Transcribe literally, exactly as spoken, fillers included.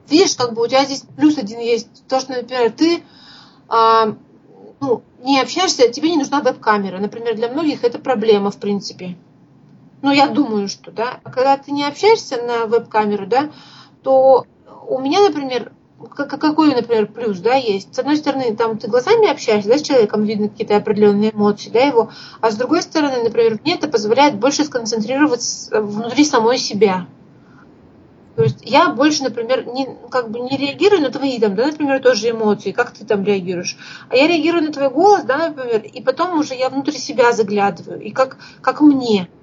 видишь, как бы у тебя здесь плюс один есть. То, что, например, ты а, ну, не общаешься, тебе не нужна веб-камера. Например, для многих это проблема, в принципе. Ну, я думаю, что, да. А когда ты не общаешься на веб-камеру, да, то у меня, например, какой, например, плюс, да, есть. С одной стороны, там ты глазами общаешься, да, с человеком, видно какие-то определенные эмоции, да, его. А с другой стороны, например, мне это позволяет больше сконцентрироваться внутри самой себя. То есть я больше, например, не, как бы не реагирую на твои, там, да, например, тоже эмоции, как ты там реагируешь. А я реагирую на твой голос, да, например, и потом уже я внутрь себя заглядываю, и как, как мне.